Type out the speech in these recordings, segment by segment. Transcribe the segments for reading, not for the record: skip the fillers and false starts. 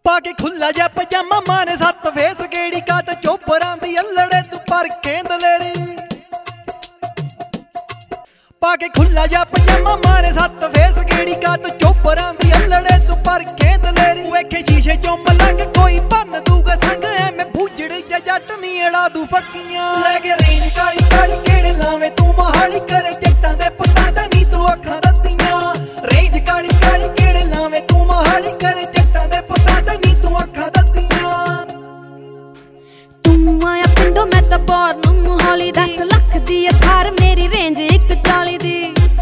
पाके खुला जा पजामा माने सत्त फेस गेड़ी का तो चोपरां दी अल्लड़े तू पर केंदलेरी। पाके खुला जा पजामा माने सत्त फेस गेड़ी का तो चोपरां दी अल्लड़े तू पर केंदलेरी। वेखे शीशे चों मलंग कोई भन दूगा संग एवें बूझड़ी जा जट नी अड़ा दू फक्कियां। लैके रेंज काली काली केड़े लावे तू महाली करे जट्टां दे पुत्तां ते नी तू अखां रत्तियां। रेंज काली काली केड़े लावे तू महाली करे जट्टां दे पुत्तां ते नी तू अखां रत्तियां। तू आया पिंडों मैं तो बोर मोहाली 10 लाख दी थार मेरी रेंज 140 दी।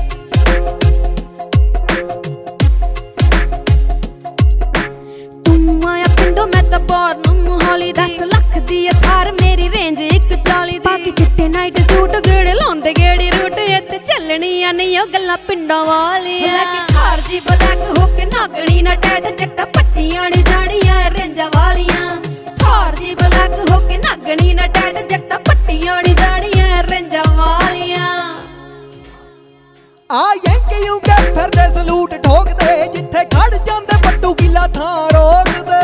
तू आया पिंडों मैं तो बोर मोहाली 10 लाख दी थार मेरी रेंज 140 दी। बाकी चिट्टे नाइट सूट गेड़े लाउंदे गेड़ी रूट इत्ते चलनियां नहीं ओ गल्लां पिंडां वालियां। लेके थार जी ब्लैक होके नागणी ना टैट जट्टा पट्टियां नी जानियां रेंजां वालियां। थार जी ब्लैक होके नागणी ना टैट जट्टा पट्टियां नी जानियां रेंजां वालियां। आ यंकियों के फिरदे सलूट ठोकदे जिथे खड़ जांदे पट्टू किला थां रोकदे।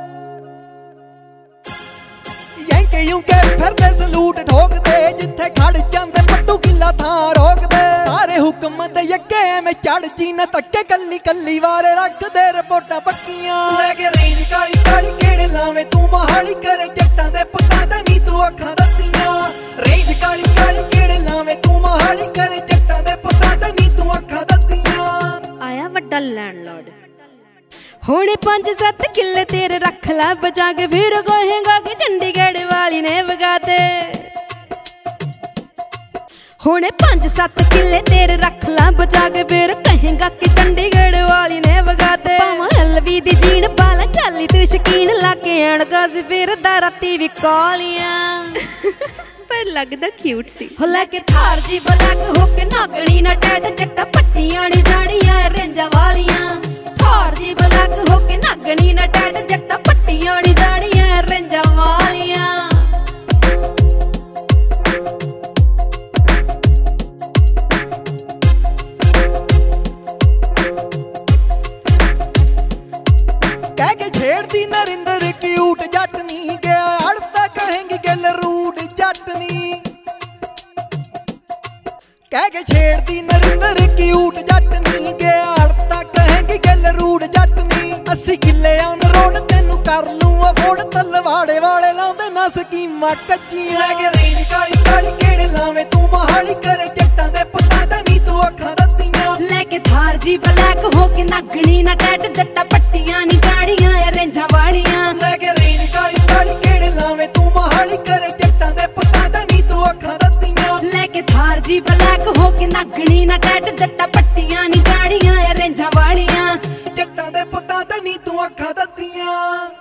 यंकियों के फिरदे सलूट ठोकदे जिथे खड़ जांदे पट्टू किला थां रोकदे। सारे हुक्म दे यक्के में चढ़ जी न तक्के कल्ली कल्ली वारे रखदे रिपोर्टां पक्कियां। लैके रेंज काली काली केड़े लावे तू महाली करे जट्टां दे पुत्तां ते नी तू अखां रत्तियां। रेंज काली काली केड़े लावे तू महाली करे जट्टां दे पुत्तां ते नी तू अखां रत्तियां। आया वड्डा लैंडलॉर्ड हुणे 5-7 किले तेरे रख ला बचा के फिर कहेगा कि चंडीगढ़ वाली ने भगाते। हुणे 5-7 किले तेरे रख ला बचा के फिर कहेगा कि चंडीगढ़ वाली ने भगाते। भावें एलवी दी जीन पाला चाली तू शकीन लाके अणगा सी फिर राती भी कालियां। पर लगदा क्यूट सी हो लेके थार जी ब्लैक होके नागणी ना टैट जट्टा पट्टियां नी जानियां रेंजां वालियां। थार जी ब्लैक होके नागणी ना टैट जट्टा पट्टियां नी जानियां रेंजां वालियां। कह के छेड़ती नरिंदर क्यूट जट नी गया अड़ता कहेंगी गल रूड जट नी। कह के छेड़ती नरिंदर क्यूट जट नी गया अड़ता कहेंगी गल रूड जट नी। 80 किले ऑन रोड तेनू कर लूं अफोर्ड तलवाड़े वाले लाउंदे ना स्कीमां कच्चियां। लैके रेंज काली काली केड़े लावे तू महाली करे जट्टां दे पुत्तां ते नी तू अखां रत्तियां। लेके थार जी ब्लैक होके नागणी ना टैट जट्टा पट्टियां नी जानियां रेंजां वालियां। लैके रेंज काली काली केड़े लावे तू महाली करे जट्टां दे पुत्तां ते नी तू अखां रत्तियां। लेके थार जी ब्लैक होके नागणी ना टैट जट्टा पट्टियां नी जानियां रेंजां वालियां। जट्टां दे पुत्तां ते नी तू अखां